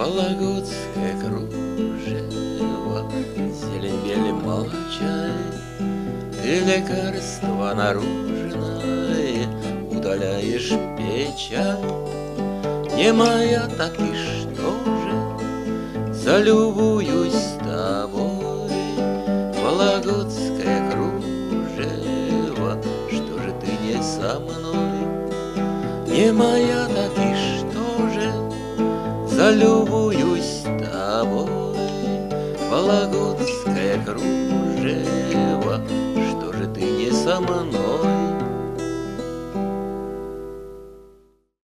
Вологодское кружево, зелень, бель, молчай, ты лекарство наружное удаляешь печаль. Не моя, так и что же, залюбуюсь тобой. Вологодское кружево, что же ты не со мной? Не моя, так и что же, залюбуюсь